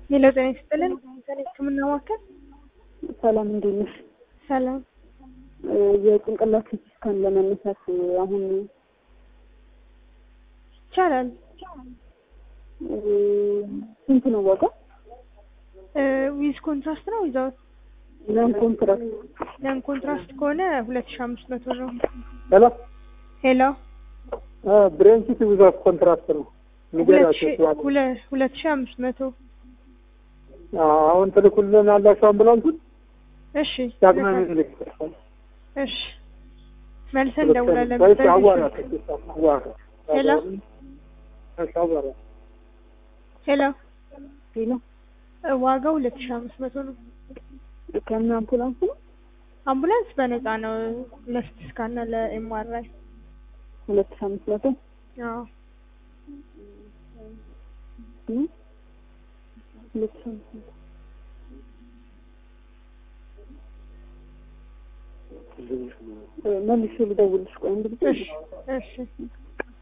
ሄሎ ጤና ይስጥልን። ህክምና ማዕከል ሰላም እንዴት ነሽ? ሰላም። የጭንቅላት ስካን ለመነሳት አሁን ይቻላል። ስንት ነው ዋጋ? ዊዝ ኮንትራስት ነው ዊዛውት? ለን ኮንትራክት ኮንትራስት ከሆነ 2500 ነው። ሄሎ ሄሎ ብሬንሲቲ ዊዛውት ኮንትራክት ነው። 2500 አሁን ትልኩልን አላችሁ አምቡላንሱን? እሺ ዳግመን ልክ እሺ መልሰን ደውላለን። ሄሎ ሄሎ ሄሎ ዋጋው 2500 ነው። ከምን አምቡላንስ ነው? አምቡላንስ በነፃ ነው ለሲቲ ስካን እና ለኤምአርአይ 2500። አዎ መልሼ ልደውልልሽ ቆይ አንድ ጊዜ። እሺ